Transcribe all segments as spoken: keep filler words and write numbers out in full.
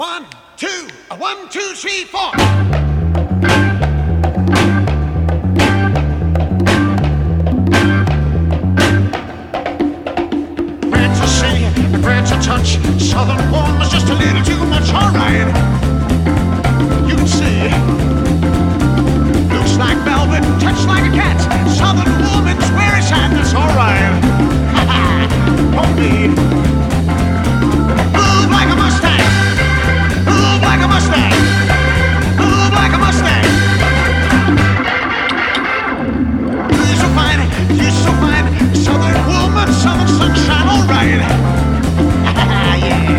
One, two, a one, two, three, four. Grant to see, grant to touch. Southern woman's just a little too much. All right, you can see. Looks like velvet, touch like a cat. Southern woman's very sad. That's all right. Ha ha, don't be. Move like a Mustang. Move like a Mustang. Move like a Mustang. You're so fine. You're so fine. Southern woman, southern sunshine. All right. Yeah.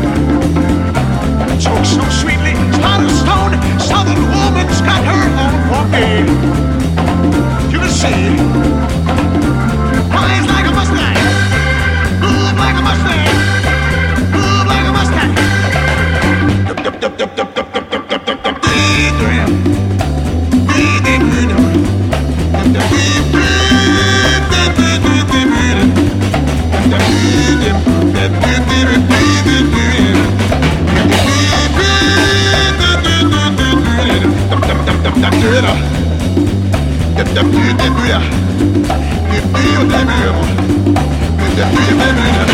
Talk so sweetly, heart of stone. Southern woman's got her own for me. You can see. Rise like a Mustang. Move like a Mustang. Move like a Mustang. Dup, dup, dup, dup, dup, dup, dup, dup, dup, dup. Yeah.